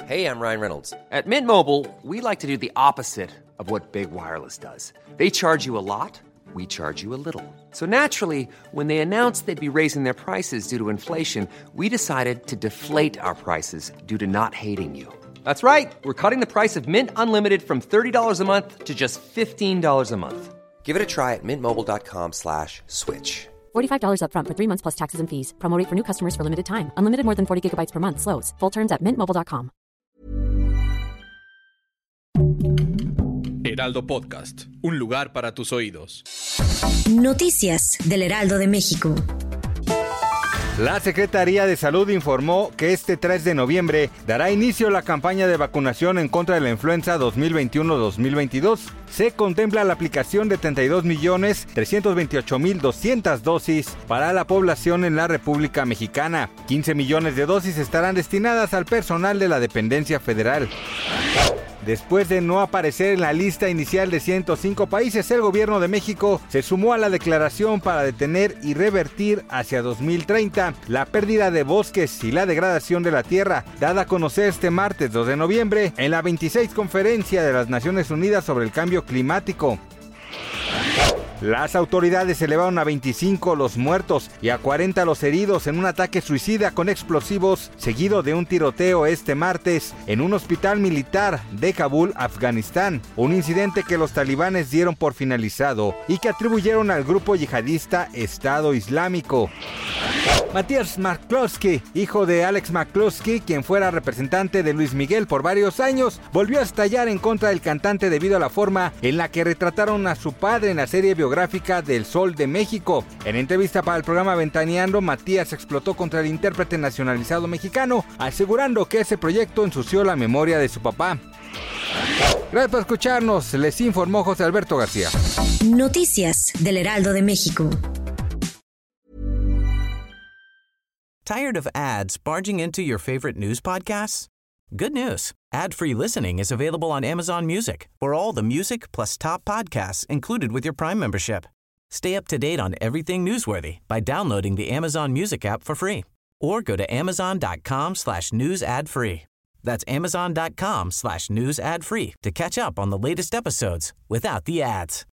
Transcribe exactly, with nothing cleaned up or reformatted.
Hey, I'm Ryan Reynolds. At Mint Mobile, we like to do the opposite of what Big Wireless does. They charge you a lot, we charge you a little. So naturally, when they announced they'd be raising their prices due to inflation, we decided to deflate our prices due to not hating you. That's right. We're cutting the price of Mint Unlimited from thirty dollars a month to just fifteen dollars a month. Give it a try at mintmobile.com slash switch. forty-five dollars up front for three months plus taxes and fees. Promo rate for new customers for limited time. Unlimited more than forty gigabytes per month. Slows full terms at mint mobile dot com. Heraldo Podcast, un lugar para tus oídos. Noticias del Heraldo de México. La Secretaría de Salud informó que este tres de noviembre dará inicio la campaña de vacunación en contra de la influenza dos mil veintiuno dos mil veintidós. Se contempla la aplicación de treinta y dos millones trescientos veintiocho mil doscientas dosis para la población en la República Mexicana. quince millones de dosis estarán destinadas al personal de la dependencia federal. Después de no aparecer en la lista inicial de ciento cinco países, el gobierno de México se sumó a la declaración para detener y revertir hacia dos mil treinta la pérdida de bosques y la degradación de la tierra, dada a conocer este martes dos de noviembre en la veintiséis Conferencia de las Naciones Unidas sobre el Cambio Climático. Las autoridades elevaron a veinticinco los muertos y a cuarenta los heridos en un ataque suicida con explosivos seguido de un tiroteo este martes en un hospital militar de Kabul, Afganistán. Un incidente que los talibanes dieron por finalizado y que atribuyeron al grupo yihadista Estado Islámico. Matías McCloskey, hijo de Alex McCloskey, quien fuera representante de Luis Miguel por varios años, volvió a estallar en contra del cantante debido a la forma en la que retrataron a su padre en la serie biográfica del Sol de México. En entrevista para el programa Ventaneando, Matías explotó contra el intérprete nacionalizado mexicano, asegurando que ese proyecto ensució la memoria de su papá. Gracias por escucharnos, les informó José Alberto García. Noticias del Heraldo de México. Tired of ads barging into your favorite news podcasts? Good news. Ad-free listening is available on Amazon Music for all the music plus top podcasts included with your Prime membership. Stay up to date on everything newsworthy by downloading the Amazon Music app for free or go to amazon.com slash news ad free. That's amazon.com slash news ad free to catch up on the latest episodes without the ads.